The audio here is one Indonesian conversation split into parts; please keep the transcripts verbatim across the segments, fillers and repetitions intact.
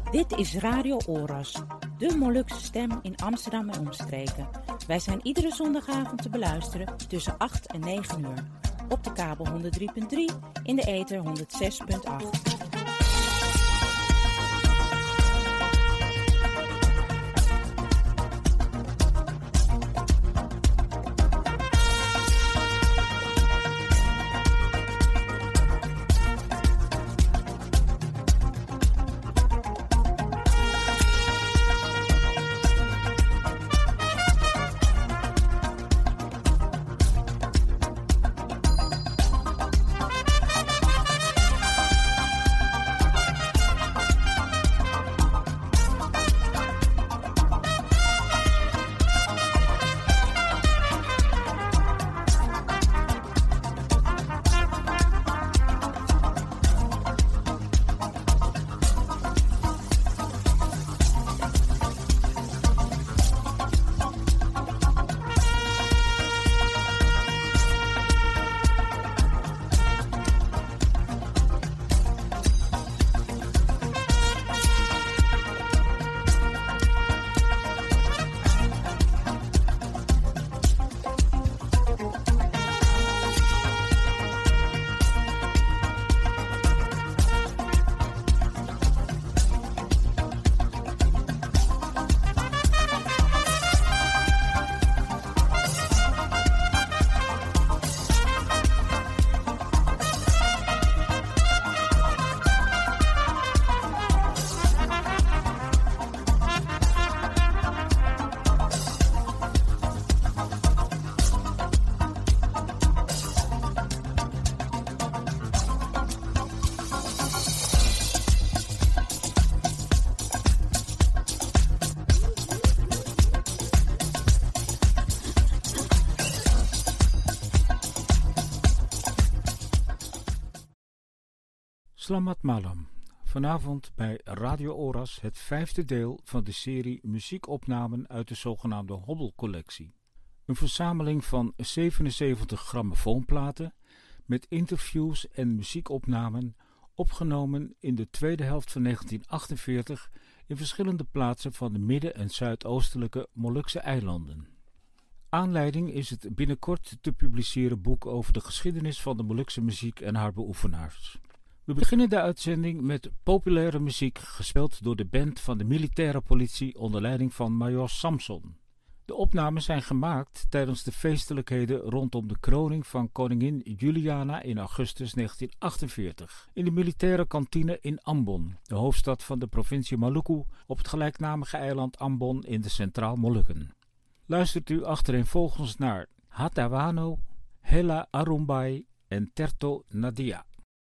Dit is Radio Oras, de Molukse stem in Amsterdam en omstreken. Wij zijn iedere zondagavond te beluisteren tussen acht en negen uur. Op de kabel honderd drie punt drie, in de ether honderd zes punt acht. Selamat malam. Vanavond bij Radio Oras het vijfde deel van de serie muziekopnamen uit de zogenaamde Hobbelcollectie. Een verzameling van zevenenzeventig grammofoonplaten met interviews en muziekopnamen opgenomen in de tweede helft van negentien achtenveertig in verschillende plaatsen van de midden- en zuidoostelijke Molukse eilanden. Aanleiding is het binnenkort te publiceren boek over de geschiedenis van de Molukse muziek en haar beoefenaars. We beginnen de uitzending met populaire muziek gespeeld door de band van de militaire politie onder leiding van Major Samson. De opnames zijn gemaakt tijdens de feestelijkheden rondom de kroning van koningin Juliana in augustus negentien achtenveertig in de militaire kantine in Ambon, de hoofdstad van de provincie Maluku op het gelijknamige eiland Ambon in de Centraal-Molukken. Luistert u achtereenvolgens naar Hatawano, Hela Arumbai en Terto Nadia.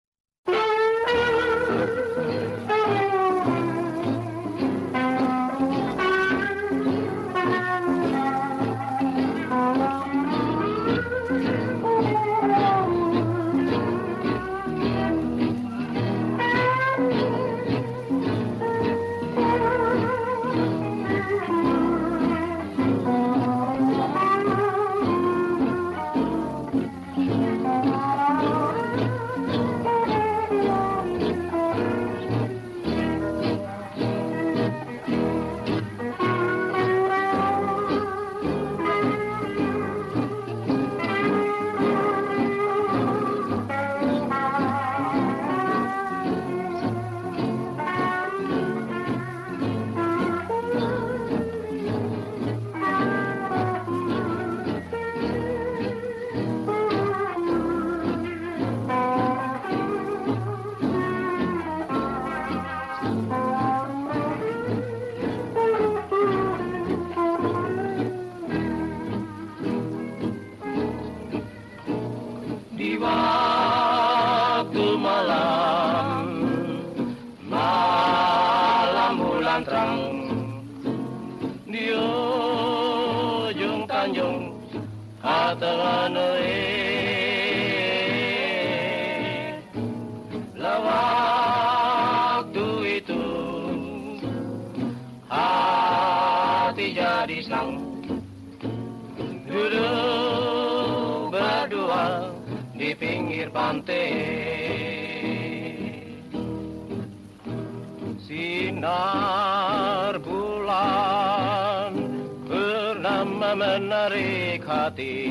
Duduk berdua di pinggir pantai, Sinar bulan bernama menarik hati,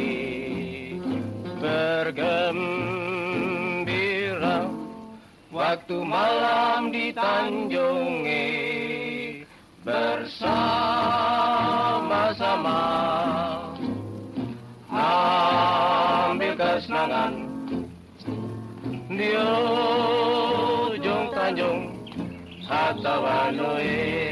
bergembira waktu malam di Tanjungi, bersama-sama ambil kesenangan di ujung Tanjung Hatawanui.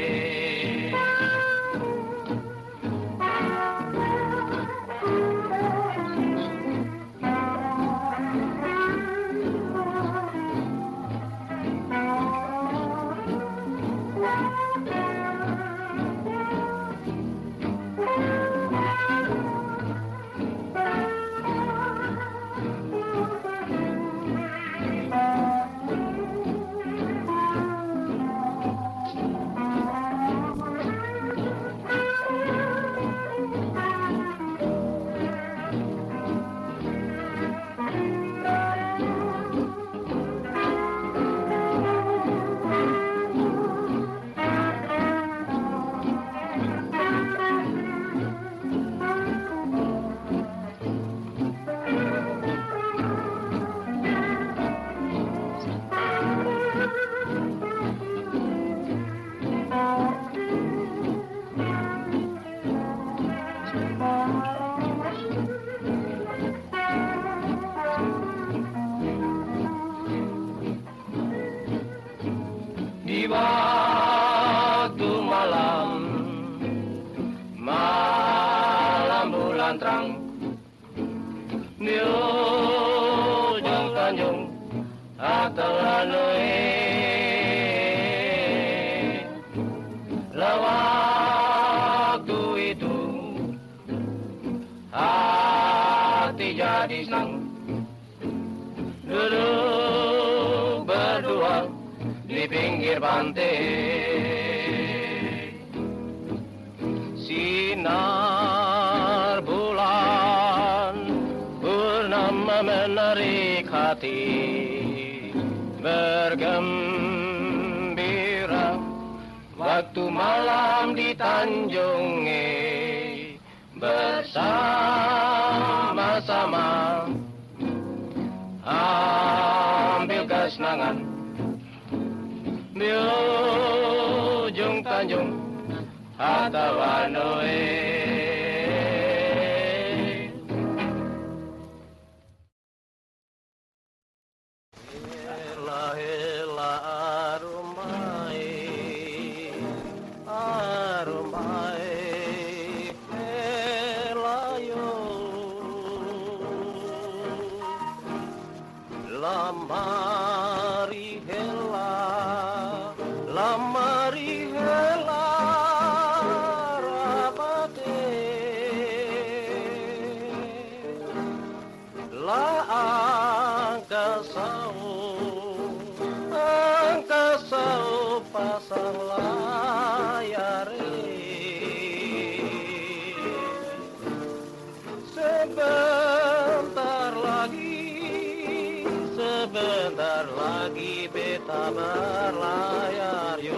Di waktu malam, malam bulan terang, di ujung Tanjung Hatawanui, waktu itu hati jadi senang, duduk berdua di pinggir pantai, sinar bulan purnama menarik hati, bergembira waktu malam di Tanjungi, bersama-sama ambil kesenangan di ujung Tanjung Hatawanui. Hela hela arumai, arumai hela yo, lamari hela, lamari hela rabate, la angkasau, angkasau pasang layare, sebentar lagi, sebentar lagi beta berlayar yo.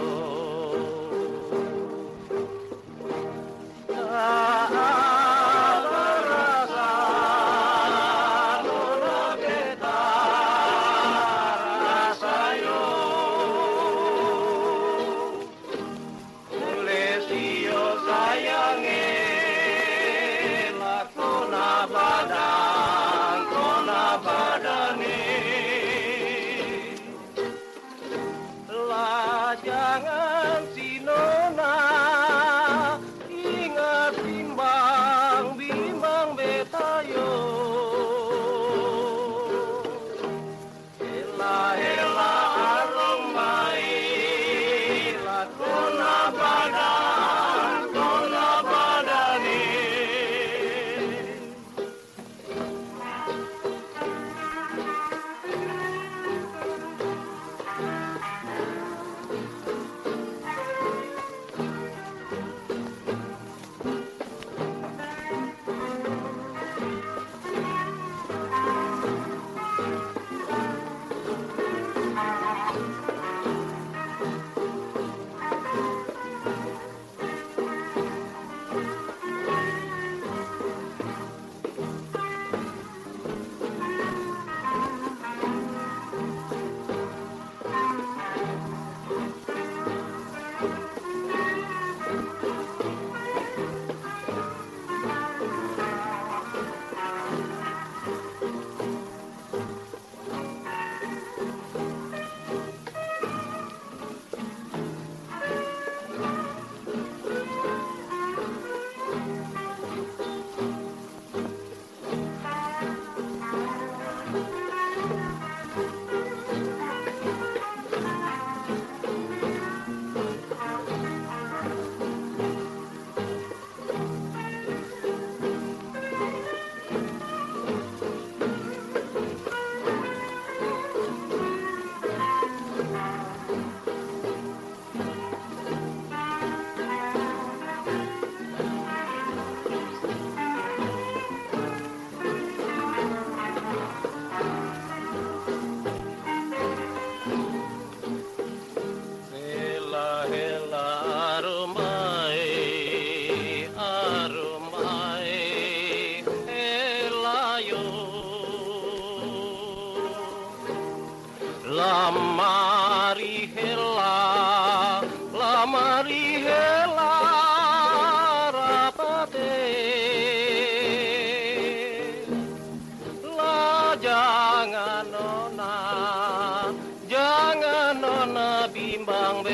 Jangan si nona ingat bimbang bimbang beta yo, hela hela arumai lakona badan kona badani.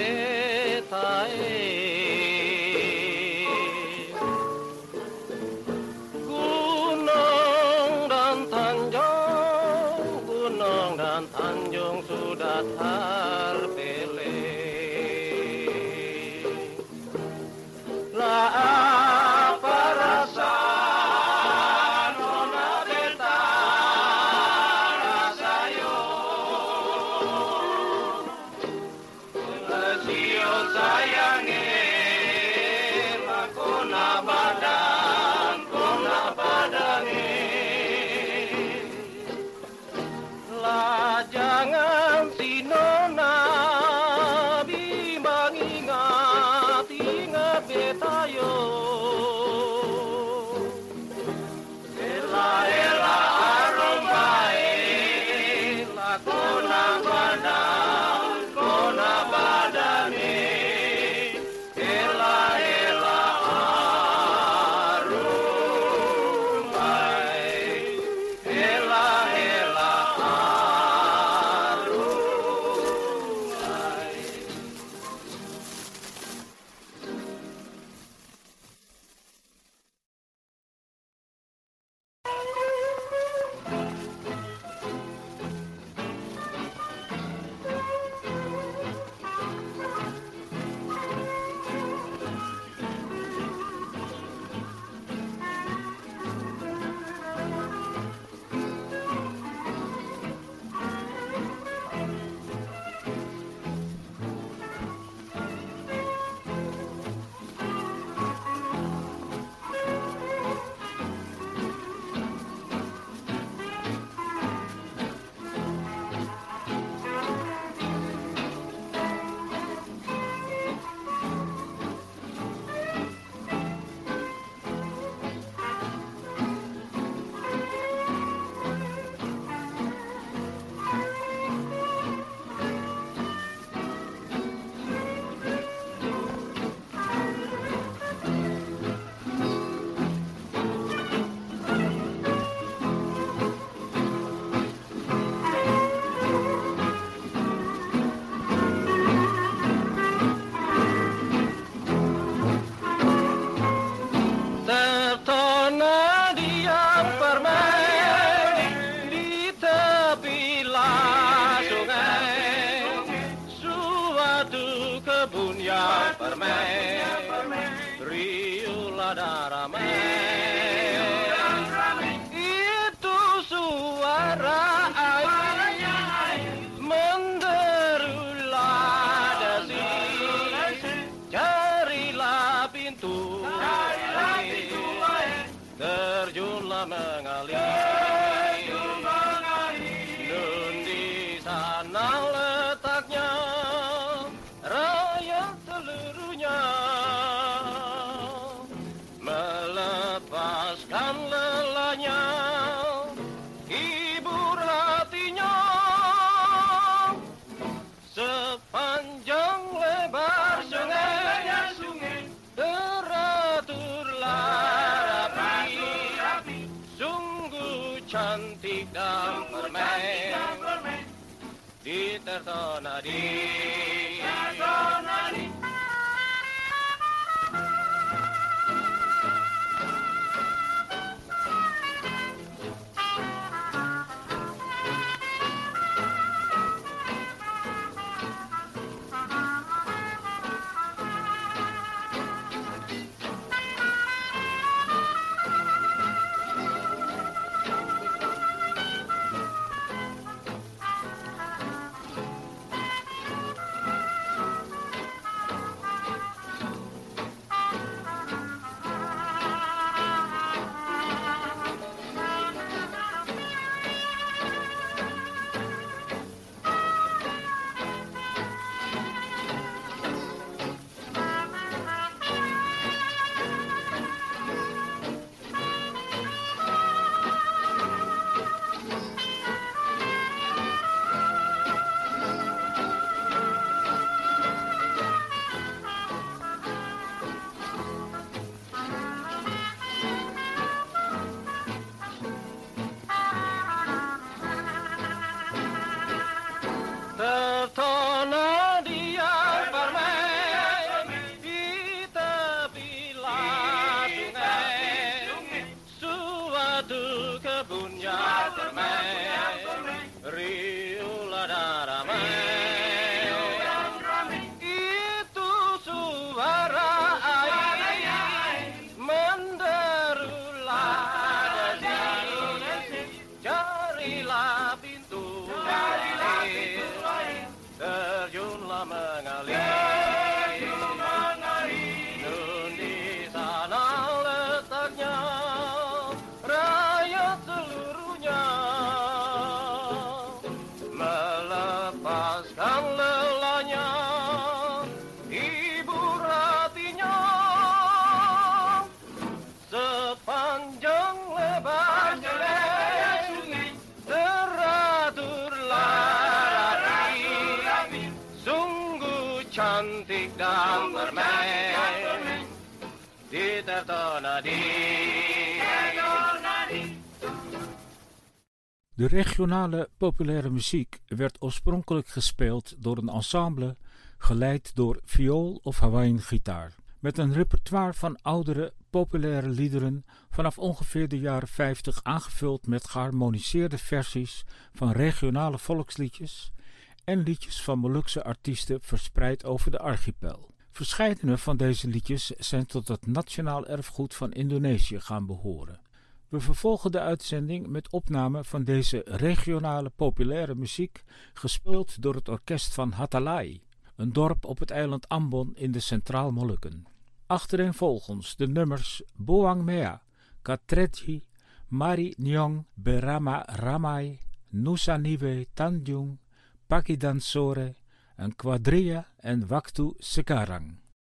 betae gunung dan tanjung gunung dan tanjung sudah terpilih lah apa rasa nona beta rasayo Sio sayange lakona badan kona badane lah jangan si nona bimbang ingat ingat betayo ela ela arombae lakona badan kona badane ela ela arombae ela ela arombae tertona dia permain di tepi sungai suatu kebun yang permain riuh ramai itu suara air menderulah dasi carilah pintu terjunlah mengalir dan di sana letaknya rakyat seluruhnya melepaskan lelahnya hibur hatinya sepanjang lebar sungai teraturlah rapi sungguh cantik dan permain di tertona di Di sana letaknya rakyat seluruhnya, melepaskan lelahnya, hibur hatinya, sepanjang lebar sungai teraturlah rapi, sungguh cantik dan permen di Tertonadi. De regionale populaire muziek werd oorspronkelijk gespeeld door een ensemble geleid door viool of Hawaiian-gitaar, met een repertoire van oudere populaire liederen vanaf ongeveer de jaren vijftig aangevuld met geharmoniseerde versies van regionale volksliedjes en liedjes van Molukse artiesten verspreid over de archipel. Verscheidene van deze liedjes zijn tot het nationaal erfgoed van Indonesië gaan behoren. We vervolgen de uitzending met opname van deze regionale populaire muziek, gespeeld door het orkest van Hatalai, een dorp op het eiland Ambon in de Centraal-Molukken. Achtereenvolgens de nummers Boang Mea, Katretji, Mari Nyong, Berama Ramai, Nusa Niwe Tanjung, Pakidan Sore en Quadrilla en Waktu Sekarang.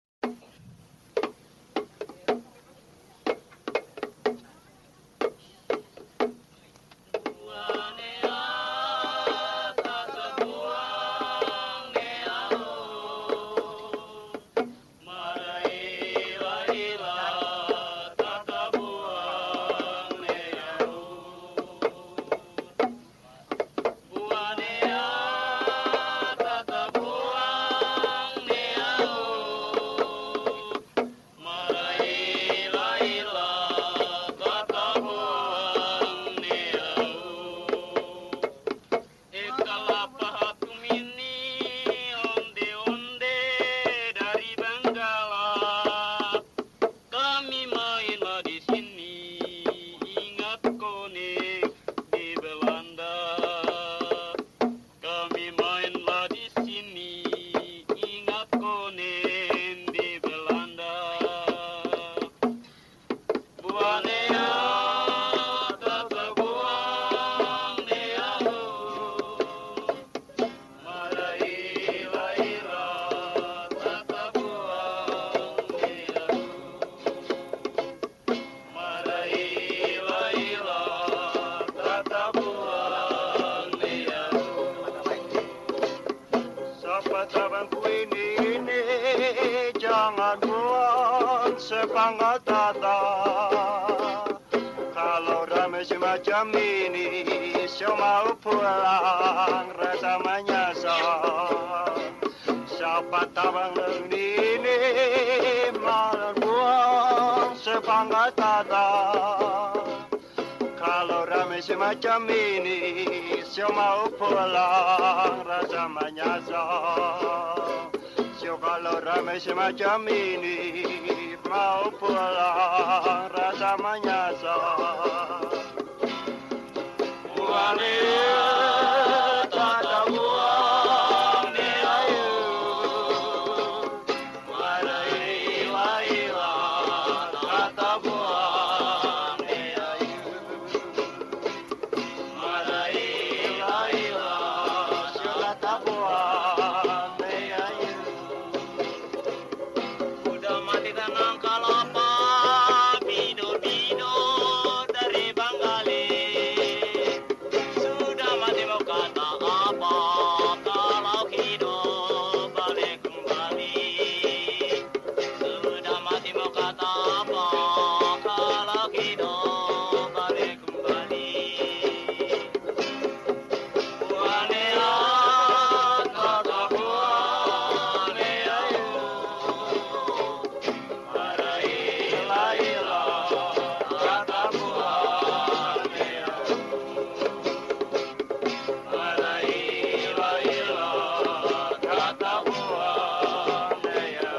Kalau ramai semacam ini, saya mau pulang rasa menyesal. Siapa tabang ini malah buang sepangkat tata. Kalau ramai semacam ini, saya mau pulang rasa menyesal. So kalau ramai semacam ini, mau pulang rasa menyesal. Buane tata buang ni ayu, marai laila tata buang ni ayu, marai laila tata buang ni ayu. Udah mati tanang kalapa, bino-bino dari Banggali. Sudah mati mau kata apa, kalau hidup balik kembali. Sudah mati mau kata apa, kalau hidup balik kembali. Buane kata buane ayu, marai laila kata buane ayu, marai laila kata buane ayu.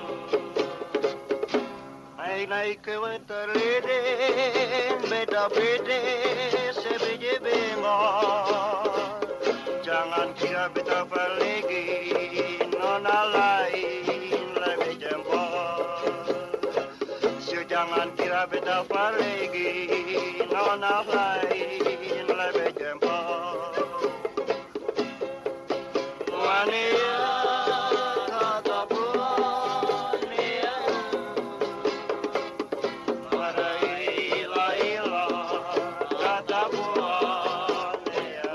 Ay naik ke terleden beda-beda sebiji bengal. Jangan kira beta pergi no nona lain lebih jempol. So jangan kira beta pergi, nona lain lebih jempol. Mania kata buania, marai laila kata buania.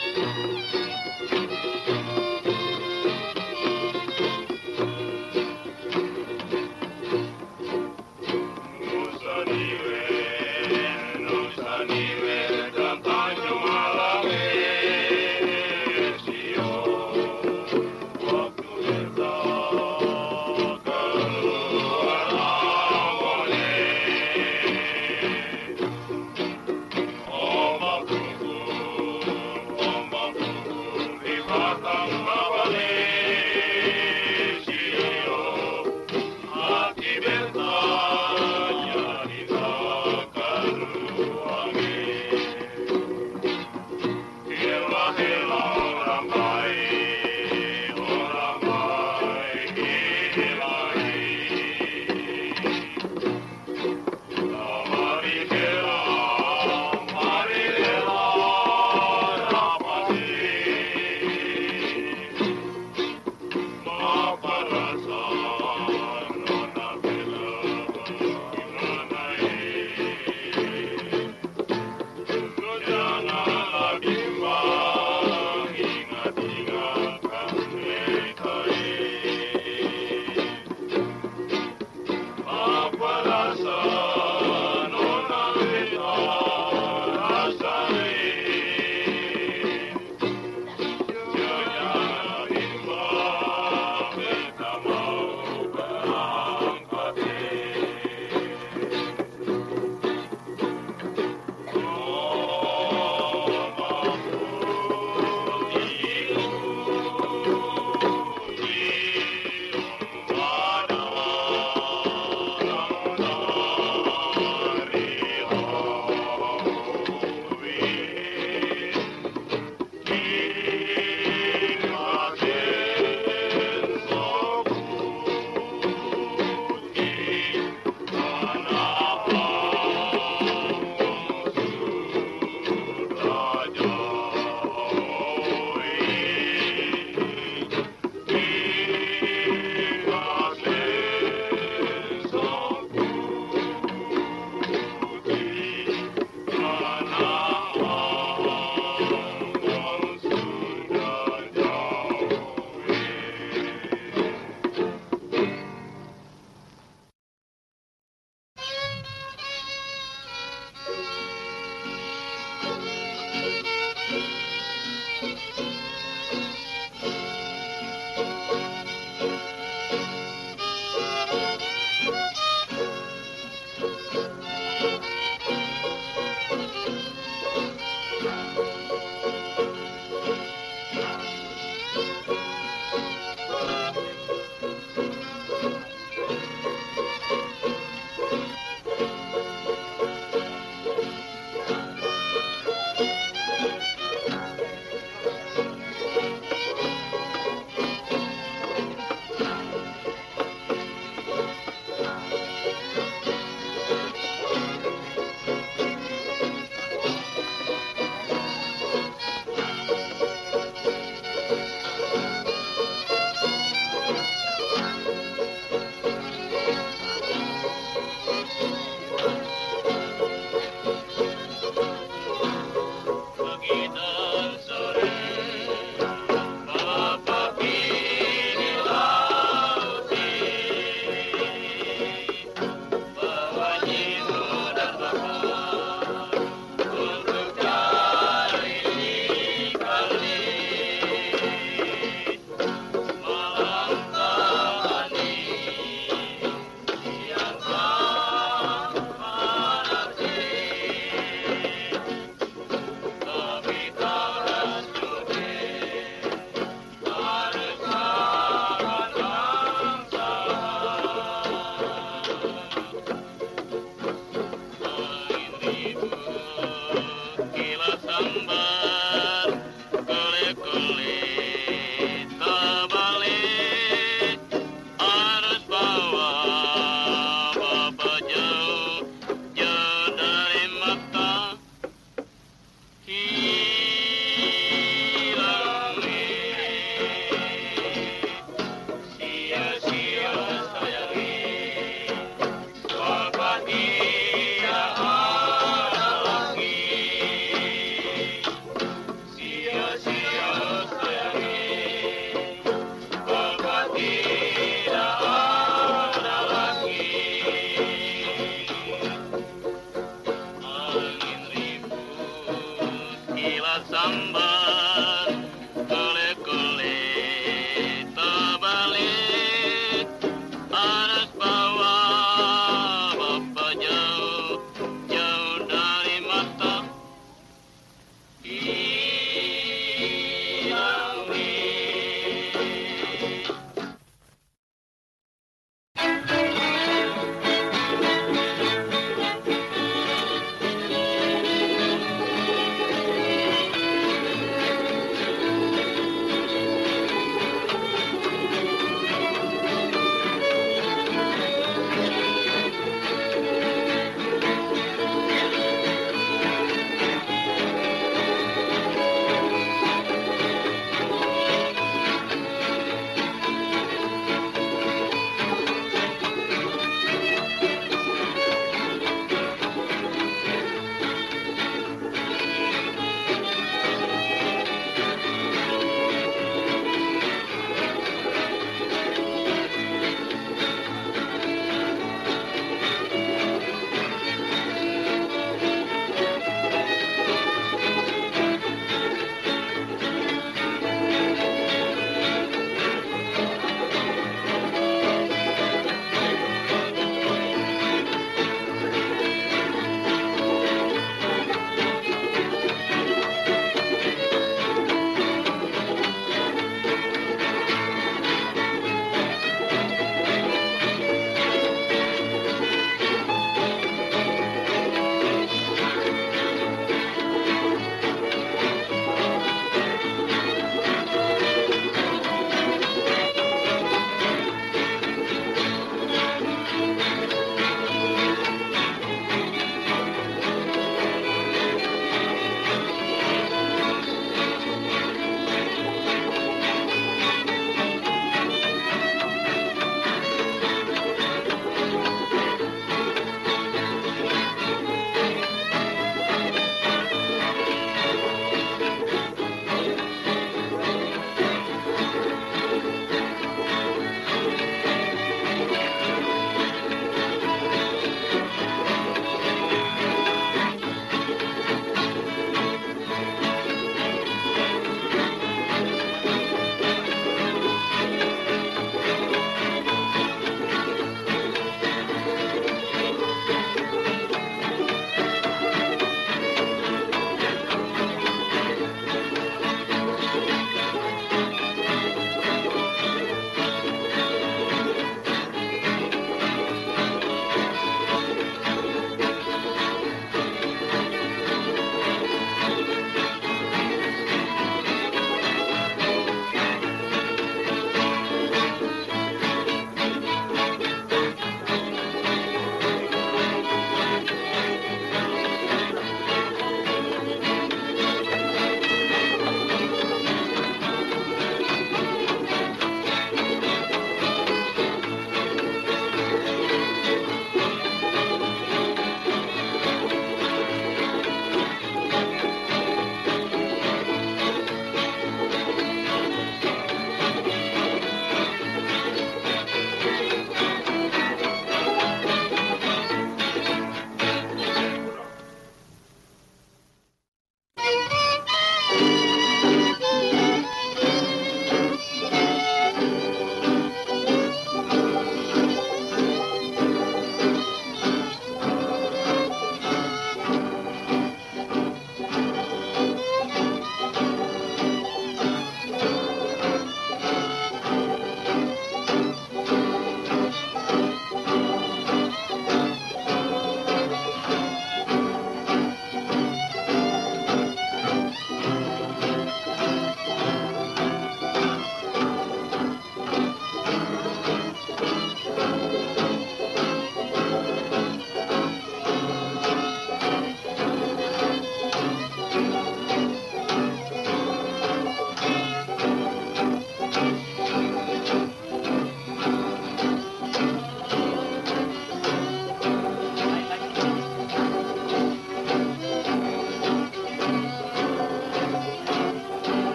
Jangan lagi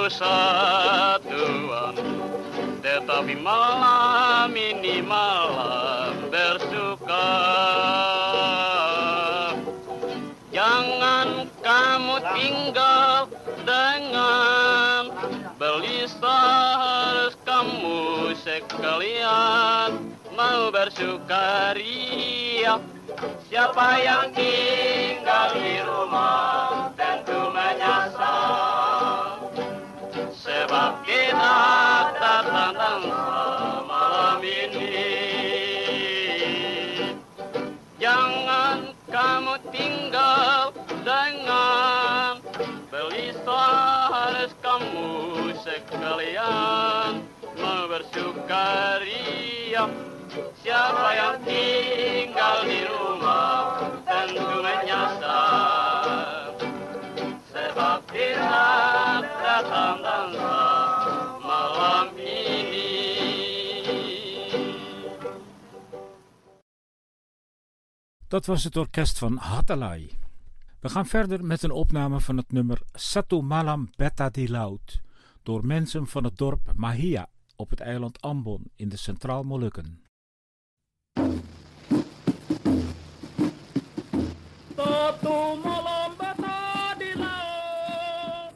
persatuan. Tetapi malam ini malam bersuka. Jangan kamu tinggal dengan gelisah, harus kamu sekalian mau bersukaria. Siapa yang tinggal di rumah tentu menyesal, sebab kita datang dansa malam ini. Jangan kamu tinggal dengan gelisah, harus kamu sekalian mau bersukaria. Siapa yang tinggal di rumah tentu menyesal, sebab tidak datang dansa malam ini. Dat was het orkest van Hatalai. We gaan verder met een opname van het nummer Satu Malam Beta di Laut door mensen van het dorp Mahia op het eiland Ambon in de Centraal-Molukken. Satu malam beta di laut,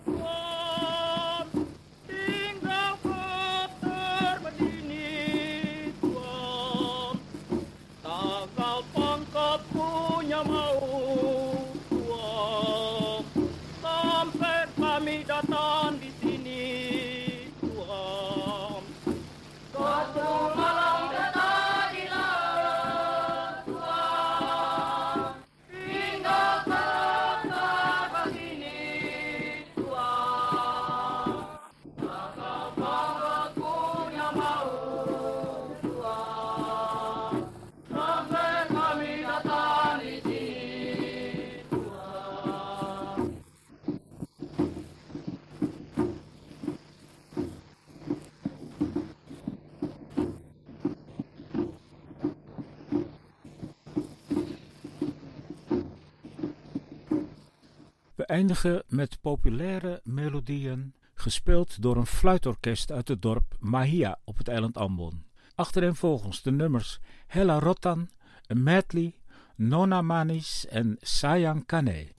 tinggal kotor berdini, Tuan. Tanggal pangkat punya mau, Tuan. Sampai kami datang di sini, Tuan. Satu malam beta di laut, Tuan. Tinggal kotor begini, Tuan. Tanggal pangkat punya mau, Tuan. Sampai kami datang di sini, Tuan. We eindigen met populaire melodieën, gespeeld door een fluitorkest uit het dorp Mahia op het eiland Ambon. Achtereenvolgens de nummers Hela Rotan, Medley, Nona Manis en Sayang Kane.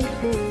Thank you.